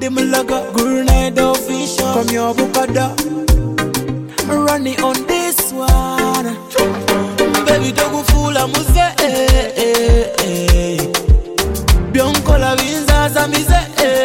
Mulaga, grenade official. From your Bukada, running on this one. Baby, don't fool, I'm Bionko la winza za mize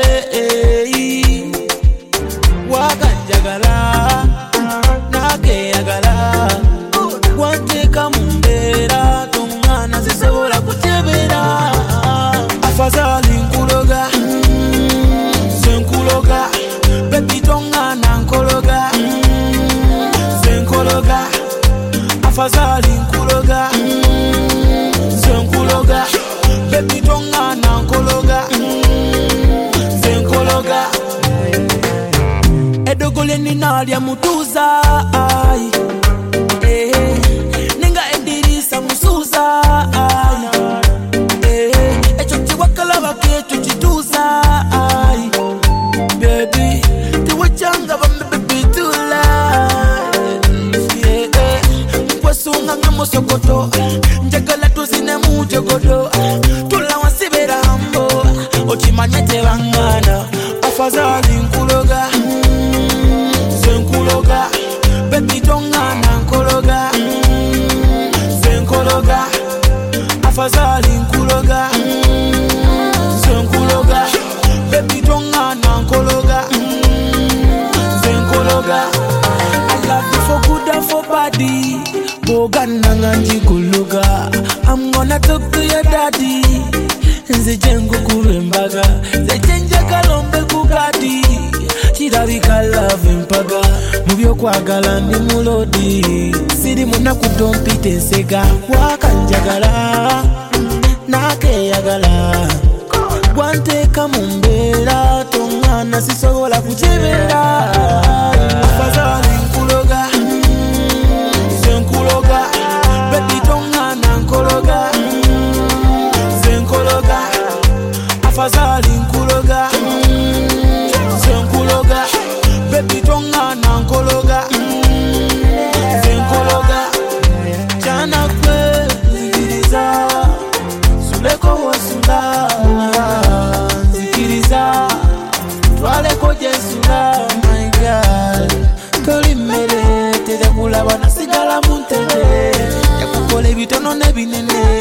Waka jagala Nake yagala Wante kamumbera Tungana zisobola kutebera Afazali nkuloga Senkuloga Baby tongana nkologa Senkologa Afazali nkuloga Senkuloga Baby tongana nkologa Senkologa Edogole ninalya mutuza Ninga endirisa musuza Echo chiwakalaba ketu chituza Baby tiwachanga baby tula Mkwasunga ngamosokoto Njagala tuzine mujogodo Tula wasibera hambo Ochimanyete wangana Afazali nkuloga Senkologa Baby tongana nkologa Senkologa Afazali nkuloga Senkologa Baby tongana nkologa Senkologa I love you for good and for body Bogana nganji kuluga I'm gonna talk to your daddy Nze jengo kurembaga Nze jenja kalombe kugadi Chirabika love mpaga Mubyo kwagala ndi mulodi Siri muna kudompite nsega Wakanjagala Nake yagala Gwanteka mumbera Tongana sisobola kuchebera Afazali nkuloga Senkuloga Baby tongana nkologa Senkologa Afazali nkuloga Senkologa Baby tongana nkologa Senkologa Chana kwe zikiriza Suleko wasula Zikiriza Twaleko jesula My God Toli mere Tede kulaba nasigala muntede Yakukole bitono nebinene